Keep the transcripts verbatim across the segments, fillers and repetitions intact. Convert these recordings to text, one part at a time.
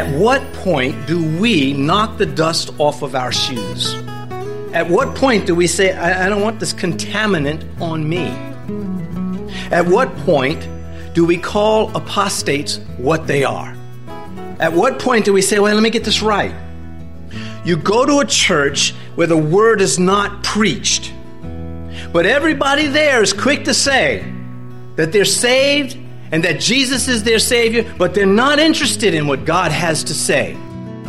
At what point do we knock the dust off of our shoes? At what point do we say, I, I don't want this contaminant on me? At what point do we call apostates what they are? At what point do we say, well, let me get this right? You go to a church where the word is not preached, but everybody there is quick to say that they're saved and that Jesus is their Savior, but they're not interested in what God has to say.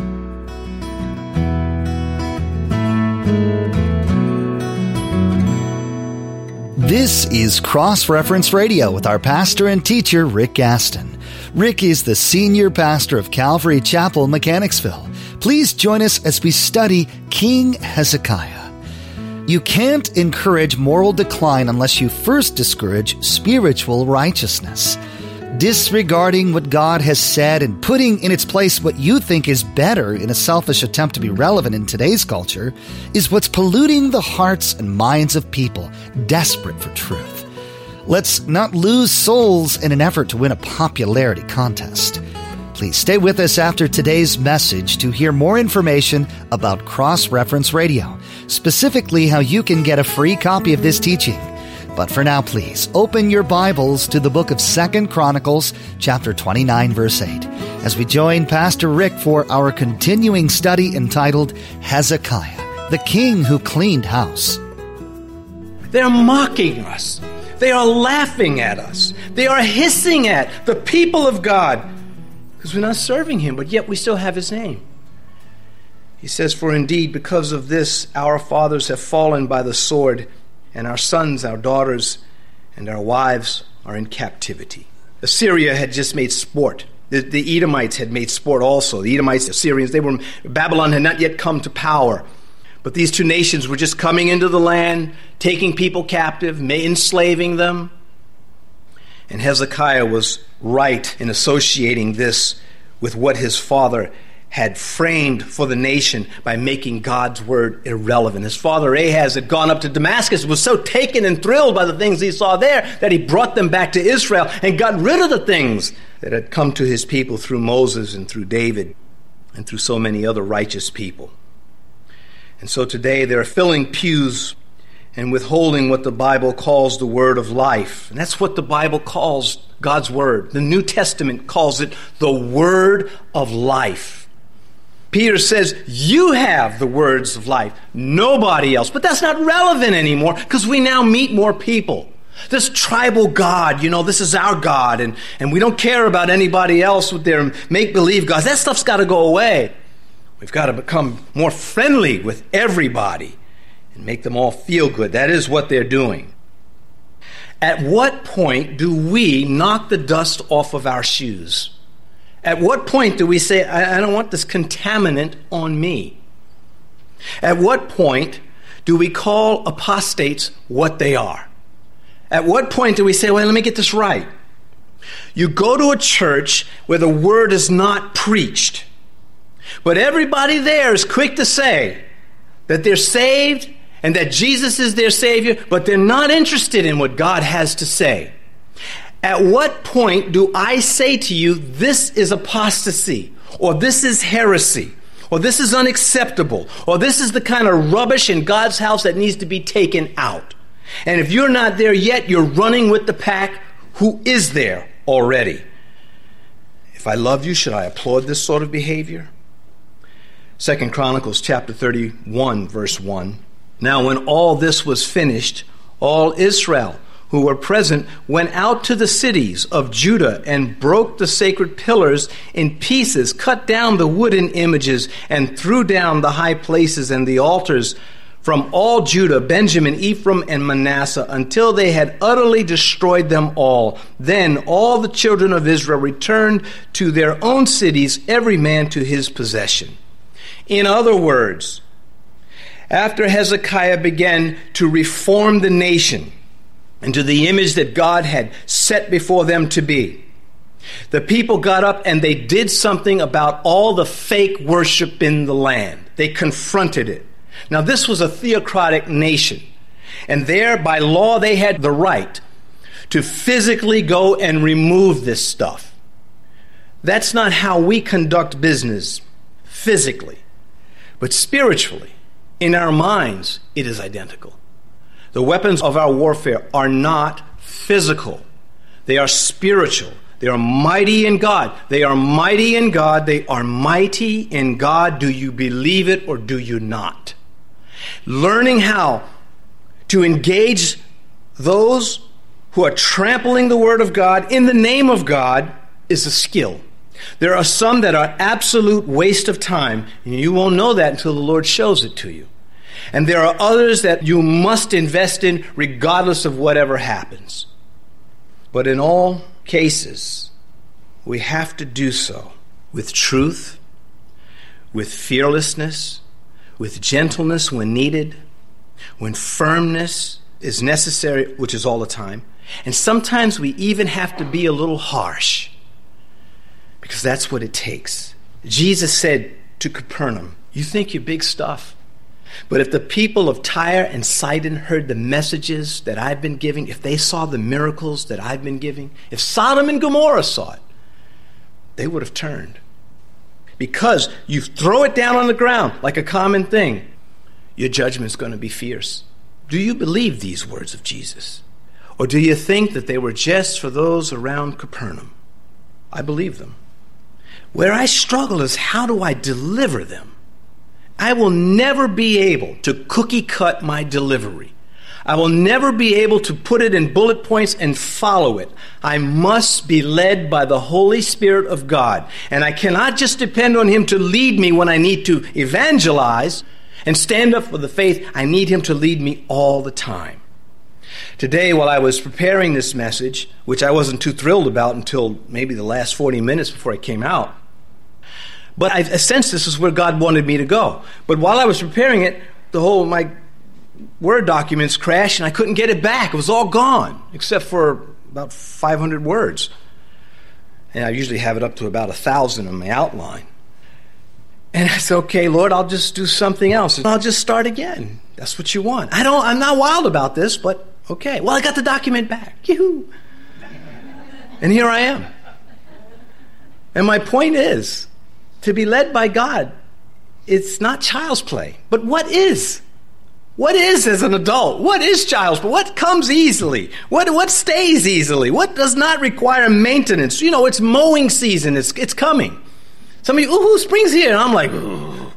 This is Cross Reference Radio with our pastor and teacher, Rick Gaston. Rick is the senior pastor of Calvary Chapel, Mechanicsville. Please join us as we study King Hezekiah. You can't encourage moral decline unless you first discourage spiritual righteousness. Disregarding what God has said and putting in its place what you think is better in a selfish attempt to be relevant in today's culture is what's polluting the hearts and minds of people desperate for truth. Let's not lose souls in an effort to win a popularity contest. Please stay with us after today's message to hear more information about Cross Reference Radio, specifically how you can get a free copy of this teaching. But for now, please open your Bibles to the book of Second Chronicles, chapter twenty-nine, verse eight, as we join Pastor Rick for our continuing study entitled Hezekiah, the king who cleaned house. They're mocking us. They are laughing at us. They are hissing at the people of God because we're not serving Him, but yet we still have His name. He says, for indeed, because of this, our fathers have fallen by the sword, and our sons, our daughters, and our wives are in captivity. Assyria had just made sport. The, the Edomites had made sport also. The Edomites, the Assyrians, they were, Babylon had not yet come to power. But these two nations were just coming into the land, taking people captive, enslaving them. And Hezekiah was right in associating this with what his father had framed for the nation by making God's word irrelevant. His father Ahaz had gone up to Damascus, was so taken and thrilled by the things he saw there that he brought them back to Israel and got rid of the things that had come to his people through Moses and through David and through so many other righteous people. And so today they're filling pews and withholding what the Bible calls the word of life. And that's what the Bible calls God's word. The New Testament calls it the word of life. Peter says, you have the words of life, nobody else. But that's not relevant anymore because we now meet more people. This tribal God, you know, this is our God, and, and we don't care about anybody else with their make-believe gods. That stuff's got to go away. We've got to become more friendly with everybody and make them all feel good. That is what they're doing. At what point do we knock the dust off of our shoes? At what point do we say, I, I don't want this contaminant on me? At what point do we call apostates what they are? At what point do we say, well, let me get this right? You go to a church where the word is not preached, but everybody there is quick to say that they're saved and that Jesus is their Savior, but they're not interested in what God has to say. At what point do I say to you, this is apostasy, or this is heresy, or this is unacceptable, or this is the kind of rubbish in God's house that needs to be taken out? And if you're not there yet, you're running with the pack who is there already. If I love you, should I applaud this sort of behavior? Second Chronicles chapter thirty-one, verse one. Now when all this was finished, all Israel who were present went out to the cities of Judah and broke the sacred pillars in pieces, cut down the wooden images, and threw down the high places and the altars from all Judah, Benjamin, Ephraim, and Manasseh, until they had utterly destroyed them all. Then all the children of Israel returned to their own cities, every man to his possession. In other words, after Hezekiah began to reform the nation into the image that God had set before them to be, the people got up and they did something about all the fake worship in the land. They confronted it. Now, this was a theocratic nation, and there, by law, they had the right to physically go and remove this stuff. That's not how we conduct business physically. But spiritually, in our minds, it is identical. The weapons of our warfare are not physical. They are spiritual. They are mighty in God. They are mighty in God. They are mighty in God. Do you believe it or do you not? Learning how to engage those who are trampling the Word of God in the name of God is a skill. There are some that are absolute waste of time, and you won't know that until the Lord shows it to you. And there are others that you must invest in regardless of whatever happens. But in all cases, we have to do so with truth, with fearlessness, with gentleness when needed, when firmness is necessary, which is all the time. And sometimes we even have to be a little harsh, because that's what it takes. Jesus said to Capernaum, you think you're big stuff, but if the people of Tyre and Sidon heard the messages that I've been giving, if they saw the miracles that I've been giving, if Sodom and Gomorrah saw it, they would have turned. Because you throw it down on the ground like a common thing, your judgment's going to be fierce. Do you believe these words of Jesus? Or do you think that they were just for those around Capernaum? I believe them. Where I struggle is, how do I deliver them? I will never be able to cookie cut my delivery. I will never be able to put it in bullet points and follow it. I must be led by the Holy Spirit of God. And I cannot just depend on Him to lead me when I need to evangelize and stand up for the faith. I need Him to lead me all the time. Today, while I was preparing this message, which I wasn't too thrilled about until maybe the last forty minutes before I came out, but I sensed this is where God wanted me to go. But while I was preparing it, the whole my Word documents crashed and I couldn't get it back. It was all gone, except for about five hundred words. And I usually have it up to about one thousand in my outline. And I said, okay, Lord, I'll just do something else. I'll just start again. That's what you want. I don't, I'm not wild about this, but okay. Well, I got the document back. Yoo-hoo. And here I am. And my point is, to be led by God, it's not child's play. But what is? What is as an adult? What is child's play? What comes easily? What what stays easily? What does not require maintenance? You know, it's mowing season. It's it's coming. Some of you, ooh, spring's here. And I'm like, ooh,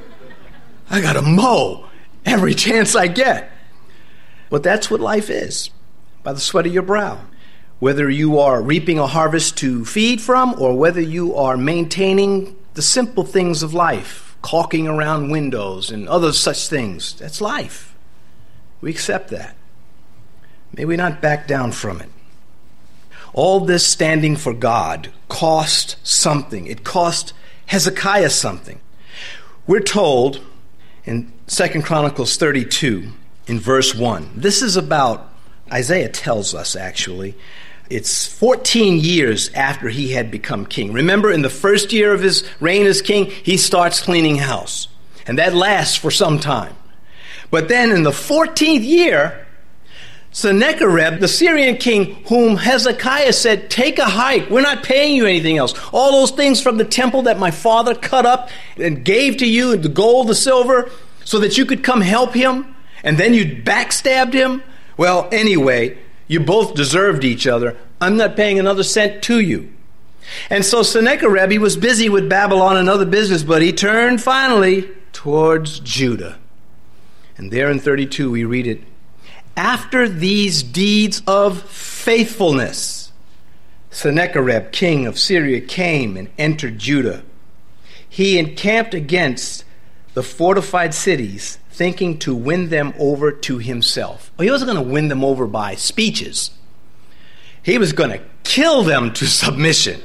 I got to mow every chance I get. But that's what life is, by the sweat of your brow. Whether you are reaping a harvest to feed from, or whether you are maintaining the simple things of life, caulking around windows and other such things. That's life. We accept that. May we not back down from it. All this standing for God cost something. It cost Hezekiah something. We're told in Second Chronicles thirty-two, in verse one, this is about, Isaiah tells us actually, it's fourteen years after he had become king. Remember, in the first year of his reign as king, he starts cleaning house. And that lasts for some time. But then in the fourteenth year, Sennacherib, the Syrian king, whom Hezekiah said, take a hike, we're not paying you anything else. All those things from the temple that my father cut up and gave to you, the gold, the silver, so that you could come help him, and then you backstabbed him. Well, anyway, you both deserved each other. I'm not paying another cent to you. And so Sennacherib, he was busy with Babylon and other business, but he turned finally towards Judah. And there in thirty-two we read it, after these deeds of faithfulness, Sennacherib, king of Syria, came and entered Judah. He encamped against the fortified cities, thinking to win them over to himself. Well, he wasn't going to win them over by speeches. He was going to kill them to submission.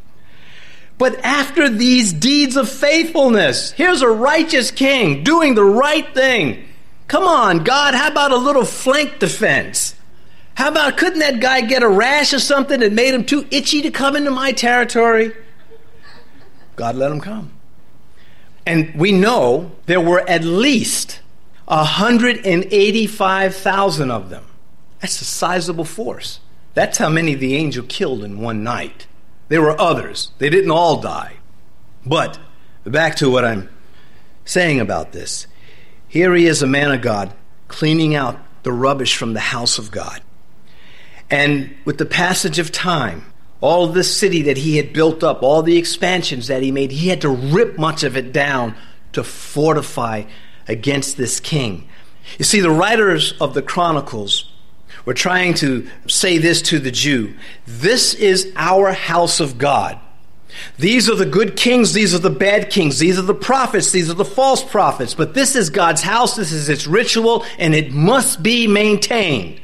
But after these deeds of faithfulness, here's a righteous king doing the right thing. Come on, God, how about a little flank defense? How about, couldn't that guy get a rash or something that made him too itchy to come into my territory? God let him come. And we know there were at least one hundred eighty-five thousand of them. That's a sizable force. That's how many the angel killed in one night. There were others. They didn't all die. But back to what I'm saying about this. Here he is, a man of God, cleaning out the rubbish from the house of God. And with the passage of time, all this city that he had built up, all the expansions that he made, he had to rip much of it down to fortify against this king. You see, the writers of the Chronicles were trying to say this to the Jew: this is our house of God. These are the good kings, these are the bad kings, these are the prophets, these are the false prophets, but this is God's house, this is its ritual, and it must be maintained.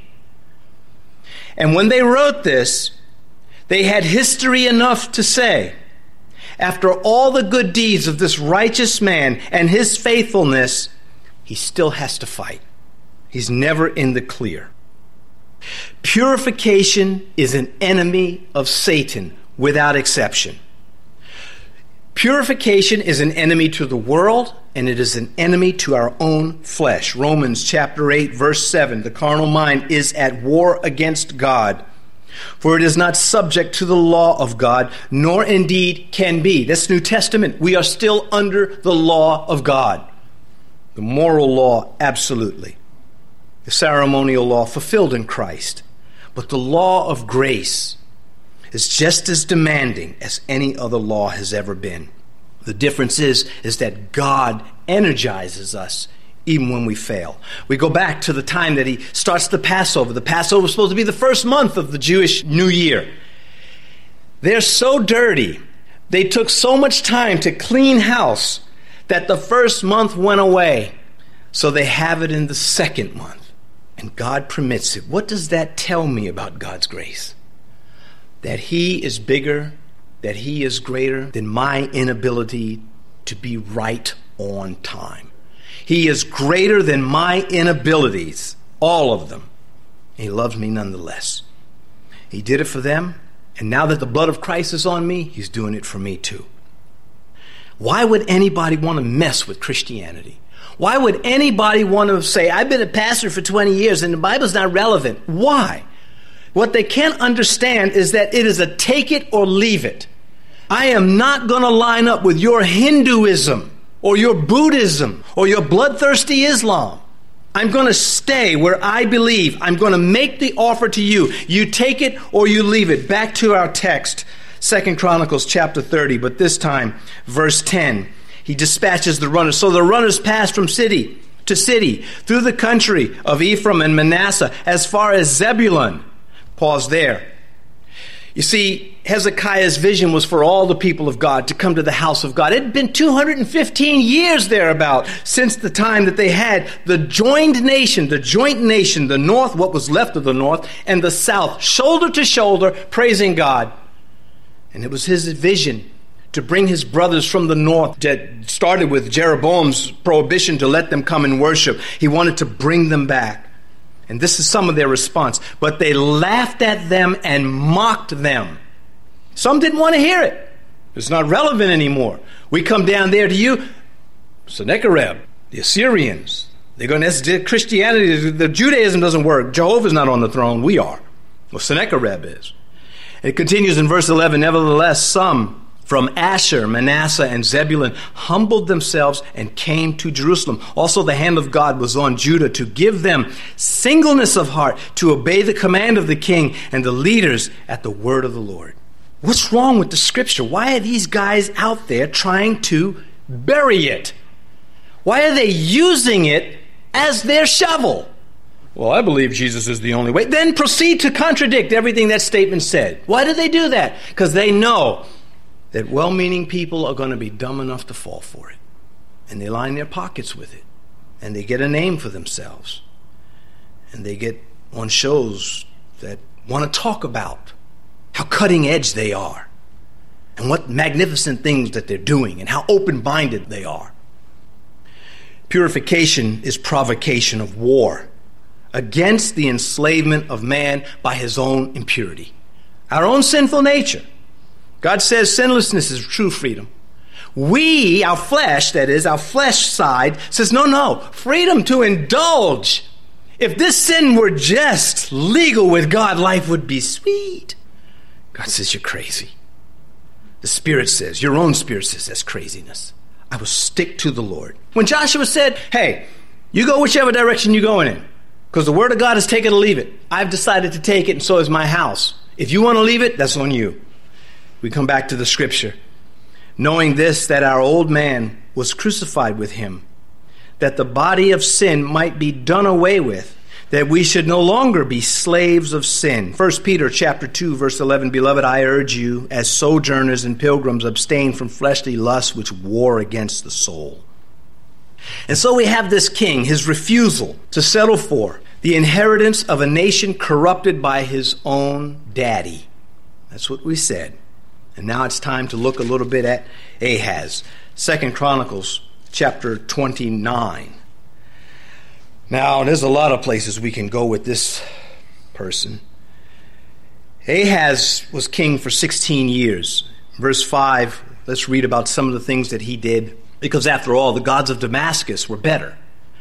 And when they wrote this, they had history enough to say, after all the good deeds of this righteous man and his faithfulness, he still has to fight. He's never in the clear. Purification is an enemy of Satan without exception. Purification is an enemy to the world, and it is an enemy to our own flesh. Romans chapter eight, verse seven, the carnal mind is at war against God, for it is not subject to the law of God, nor indeed can be. That's New Testament. We are still under the law of God. The moral law, absolutely. The ceremonial law fulfilled in Christ. But the law of grace is just as demanding as any other law has ever been. The difference is, is that God energizes us even when we fail. We go back to the time that he starts the Passover. The Passover was supposed to be the first month of the Jewish New Year. They're so dirty. They took so much time to clean house that the first month went away. So they have it in the second month. And God permits it. What does that tell me about God's grace? That he is bigger, that he is greater than my inability to be right on time. He is greater than my inabilities, all of them. He loves me nonetheless. He did it for them, and now that the blood of Christ is on me, he's doing it for me too. Why would anybody want to mess with Christianity? Why would anybody want to say, I've been a pastor for twenty years and the Bible's not relevant? Why? What they can't understand is that it is a take it or leave it. I am not going to line up with your Hinduism or your Buddhism or your bloodthirsty Islam. I'm going to stay where I believe. I'm going to make the offer to you. You take it or you leave it. Back to our text, Second Chronicles chapter thirty, but this time, verse ten. He dispatches the runners. So the runners passed from city to city through the country of Ephraim and Manasseh as far as Zebulun. Pause there. You see, Hezekiah's vision was for all the people of God to come to the house of God. It had been two hundred fifteen years thereabout since the time that they had the joined nation, the joint nation, the north, what was left of the north, and the south, shoulder to shoulder, praising God. And it was his vision to bring his brothers from the north that started with Jeroboam's prohibition to let them come and worship. He wanted to bring them back. And this is some of their response. But they laughed at them and mocked them. Some didn't want to hear it. It's not relevant anymore. We come down there to you, Sennacherib, the Assyrians. They're going to Christianity, the Judaism doesn't work. Jehovah's not on the throne. We are. Well, Sennacherib is. It continues in verse eleven. Nevertheless, some from Asher, Manasseh, and Zebulun humbled themselves and came to Jerusalem. Also, the hand of God was on Judah to give them singleness of heart to obey the command of the king and the leaders at the word of the Lord. What's wrong with the scripture? Why are these guys out there trying to bury it? Why are they using it as their shovel? Well, I believe Jesus is the only way. Then proceed to contradict everything that statement said. Why do they do that? Because they know that well-meaning people are going to be dumb enough to fall for it. And they line their pockets with it. And they get a name for themselves. And they get on shows that want to talk about how cutting edge they are. And what magnificent things that they're doing. And how open-minded they are. Purification is provocation of war against the enslavement of man by his own impurity. Our own sinful nature. God says sinlessness is true freedom. We, our flesh, that is, our flesh side, says, no, no, freedom to indulge. If this sin were just legal with God, life would be sweet. God says, you're crazy. The Spirit says, your own spirit says, that's craziness. I will stick to the Lord. When Joshua said, hey, you go whichever direction you're going in, because the word of God is take it or leave it. I've decided to take it, and so is my house. If you want to leave it, that's on you. We come back to the scripture. Knowing this, that our old man was crucified with him, that the body of sin might be done away with, that we should no longer be slaves of sin. First Peter chapter two, verse eleven, Beloved, I urge you, as sojourners and pilgrims, abstain from fleshly lusts which war against the soul. And so we have this king, his refusal to settle for the inheritance of a nation corrupted by his own daddy. That's what we said. And now it's time to look a little bit at Ahaz. Second Chronicles chapter twenty-nine. Now, there's a lot of places we can go with this person. Ahaz was king for sixteen years. Verse five, let's read about some of the things that he did, because after all, the gods of Damascus were better.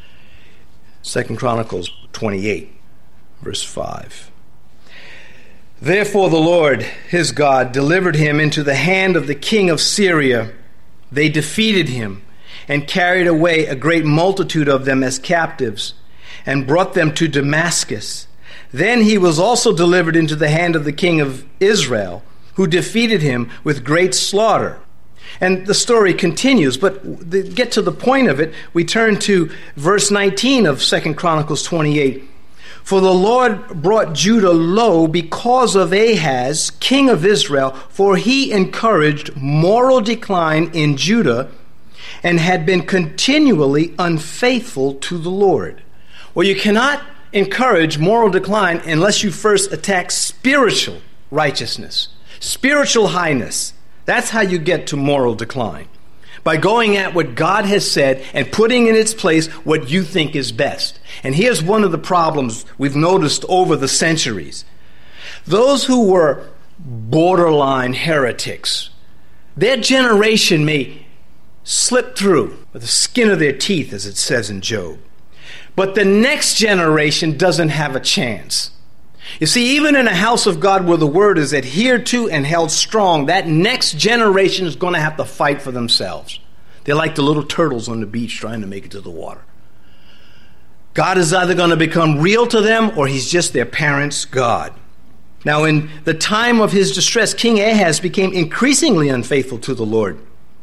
Second Chronicles twenty-eight, verse five. Therefore the Lord, his God, delivered him into the hand of the king of Syria. They defeated him and carried away a great multitude of them as captives, and brought them to Damascus. Then he was also delivered into the hand of the king of Israel, who defeated him with great slaughter. And the story continues, but to get to the point of it, we turn to verse nineteen of Second Chronicles twenty-eight. For the Lord brought Judah low because of Ahaz, king of Israel, for he encouraged moral decline in Judah and had been continually unfaithful to the Lord. Well, you cannot encourage moral decline unless you first attack spiritual righteousness, spiritual highness. That's how you get to moral decline, by going at what God has said and putting in its place what you think is best. And here's one of the problems we've noticed over the centuries. Those who were borderline heretics, their generation may slip through with the skin of their teeth, as it says in Job. But the next generation doesn't have a chance. You see, even in a house of God where the word is adhered to and held strong, that next generation is going to have to fight for themselves. They're like the little turtles on the beach trying to make it to the water. God is either going to become real to them or he's just their parents' God. Now, in the time of his distress, King Ahaz became increasingly unfaithful to the Lord.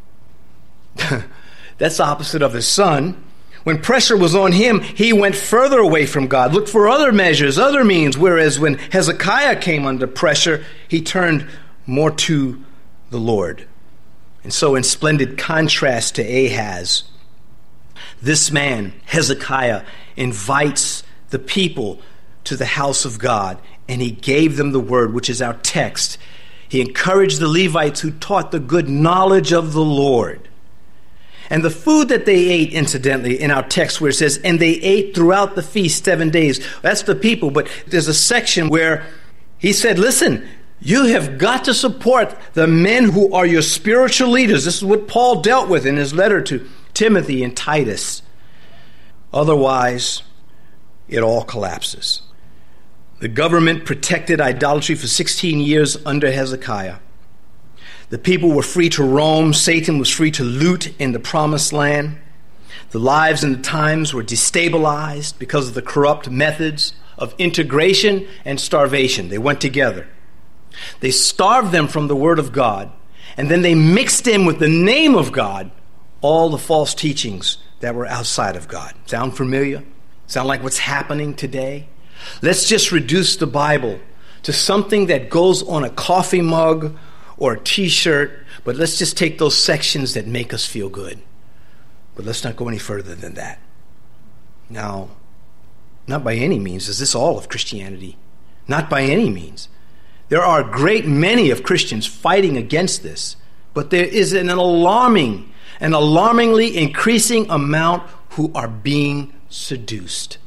That's the opposite of his son. When pressure was on him, he went further away from God, looked for other measures, other means, whereas when Hezekiah came under pressure, he turned more to the Lord. And so in splendid contrast to Ahaz, this man, Hezekiah, invites the people to the house of God, and he gave them the word, which is our text. He encouraged the Levites who taught the good knowledge of the Lord. And the food that they ate, incidentally, in our text where it says, and they ate throughout the feast seven days. That's the people, but there's a section where he said, listen, you have got to support the men who are your spiritual leaders. This is what Paul dealt with in his letter to Timothy and Titus. Otherwise, it all collapses. The government protected idolatry for sixteen years under Hezekiah. The people were free to roam. Satan was free to loot in the promised land. The lives and the times were destabilized because of the corrupt methods of integration and starvation. They went together. They starved them from the word of God, and then they mixed in with the name of God all the false teachings that were outside of God. Sound familiar? Sound like what's happening today? Let's just reduce the Bible to something that goes on a coffee mug or a t-shirt, but let's just take those sections that make us feel good. But let's not go any further than that. Now, not by any means is this all of Christianity. Not by any means. There are a great many of Christians fighting against this, but there is an alarming, an alarmingly increasing amount who are being seduced.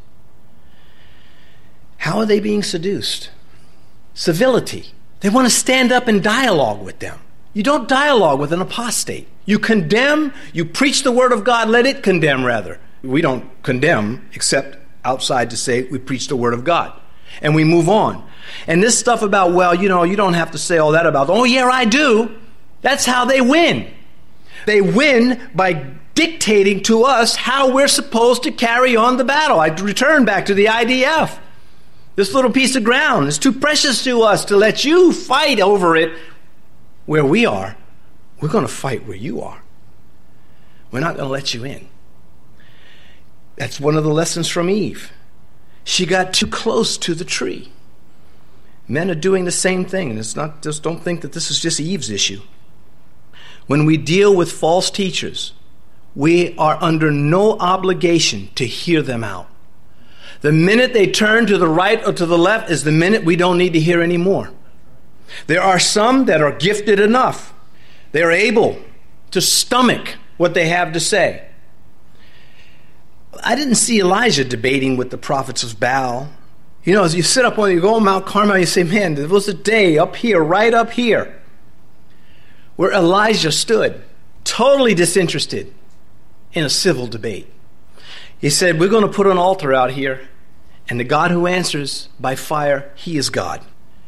How are they being seduced? Civility. They want to stand up and dialogue with them. You don't dialogue with an apostate. You condemn, you preach the word of God, let it condemn rather. We don't condemn except outside to say we preach the word of God. And we move on. And this stuff about, well, you know, you don't have to say all that about, oh yeah, I do. That's how they win. They win by dictating to us how we're supposed to carry on the battle. I return back to the I D F. This little piece of ground is too precious to us to let you fight over it where we are. We're going to fight where you are. We're not going to let you in. That's one of the lessons from Eve. She got too close to the tree. Men are doing the same thing, and it's not just, don't think that this is just Eve's issue. When we deal with false teachers, we are under no obligation to hear them out. The minute they turn to the right or to the left is the minute we don't need to hear anymore. There are some that are gifted enough. They're able to stomach what they have to say. I didn't see Elijah debating with the prophets of Baal. You know, as you sit up on, you go on Mount Carmel, you say, man, there was a day up here, right up here, where Elijah stood, totally disinterested in a civil debate. He said, we're going to put an altar out here, and the God who answers by fire, he is God.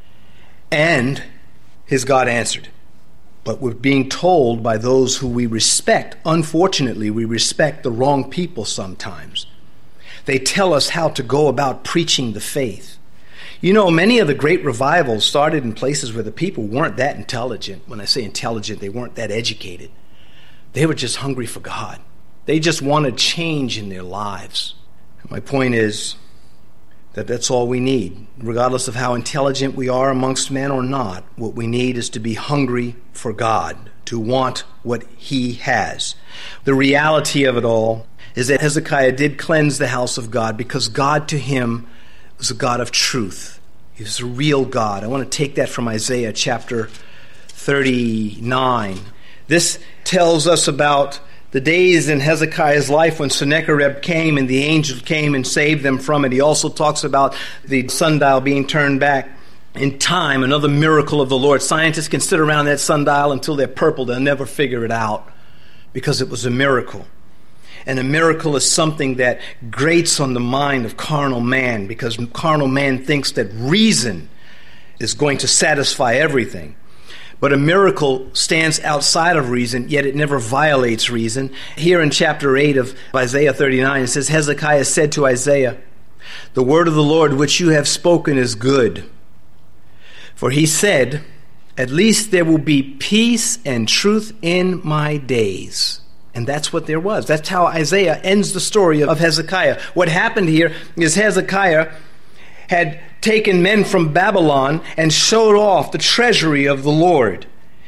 And his God answered. But we're being told by those who we respect, unfortunately, we respect the wrong people sometimes. They tell us how to go about preaching the faith. You know, many of the great revivals started in places where the people weren't that intelligent. When I say intelligent, they weren't that educated. They were just hungry for God. They just wanted change in their lives. My point is that that's all we need. Regardless of how intelligent we are amongst men or not, what we need is to be hungry for God, to want what he has. The reality of it all is that Hezekiah did cleanse the house of God because God to him was a God of truth. He was a real God. I want to take that from Isaiah chapter thirty-nine. This tells us about the days in Hezekiah's life when Sennacherib came and the angel came and saved them from it. He also talks about the sundial being turned back in time, another miracle of the Lord. Scientists can sit around that sundial until they're purple. They'll never figure it out because it was a miracle. And a miracle is something that grates on the mind of carnal man, because carnal man thinks that reason is going to satisfy everything. But a miracle stands outside of reason, yet it never violates reason. Here in chapter eight of Isaiah thirty-nine, it says, Hezekiah said to Isaiah, the word of the Lord which you have spoken is good. For he said, at least there will be peace and truth in my days. And that's what there was. That's how Isaiah ends the story of Hezekiah. What happened here is Hezekiah had taken men from Babylon and showed off the treasury of the Lord.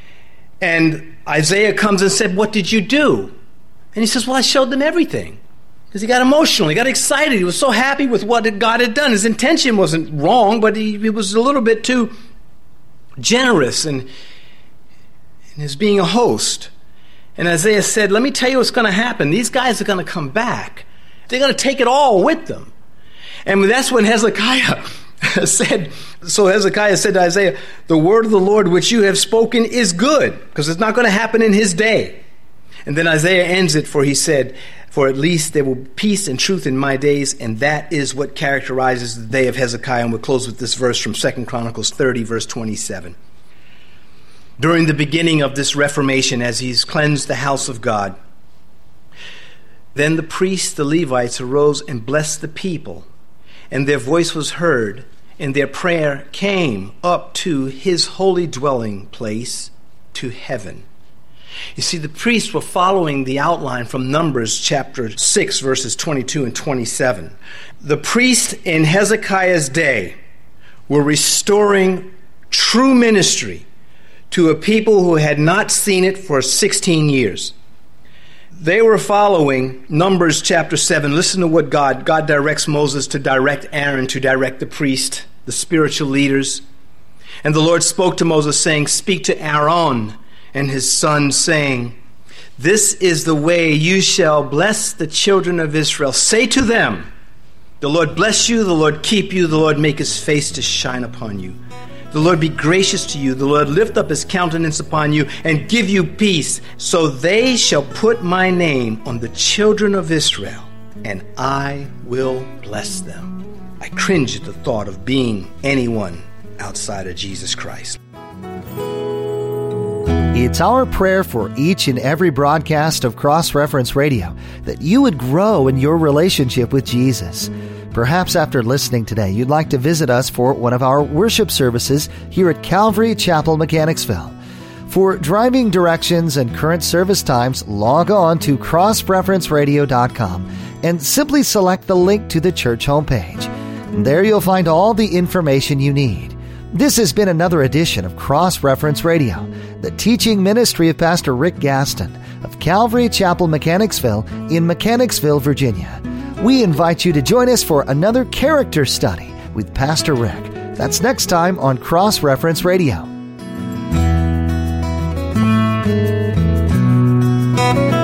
And Isaiah comes and said, what did you do? And he says, well, I showed them everything. Because he got emotional. He got excited. He was so happy with what God had done. His intention wasn't wrong, but he, he was a little bit too generous in, in his being a host. And Isaiah said, let me tell you what's going to happen. These guys are going to come back. They're going to take it all with them. And that's when Hezekiah said, so Hezekiah said to Isaiah, the word of the Lord which you have spoken is good, because it's not going to happen in his day. And then Isaiah ends it, for he said, for at least there will be peace and truth in my days, and that is what characterizes the day of Hezekiah. And we'll close with this verse from Second Chronicles thirty, verse twenty-seven. During the beginning of this Reformation, as he's cleansed the house of God, then the priests, the Levites, arose and blessed the people, and their voice was heard, and their prayer came up to his holy dwelling place, to heaven. You see, the priests were following the outline from Numbers chapter six, verses twenty-two and twenty-seven. The priests in Hezekiah's day were restoring true ministry to a people who had not seen it for sixteen years. They were following Numbers chapter seven. Listen to what God, God directs Moses to direct Aaron, to direct the priest, the spiritual leaders. And the Lord spoke to Moses, saying, speak to Aaron and his sons, saying, this is the way you shall bless the children of Israel. Say to them, the Lord bless you, the Lord keep you, the Lord make his face to shine upon you. The Lord be gracious to you. The Lord lift up his countenance upon you and give you peace. So they shall put my name on the children of Israel, and I will bless them. I cringe at the thought of being anyone outside of Jesus Christ. It's our prayer for each and every broadcast of Cross Reference Radio that you would grow in your relationship with Jesus. Perhaps after listening today, you'd like to visit us for one of our worship services here at Calvary Chapel, Mechanicsville. For driving directions and current service times, log on to cross reference radio dot com and simply select the link to the church homepage. There you'll find all the information you need. This has been another edition of Cross Reference Radio, the teaching ministry of Pastor Rick Gaston of Calvary Chapel, Mechanicsville in Mechanicsville, Virginia. We invite you to join us for another character study with Pastor Rick. That's next time on Cross Reference Radio.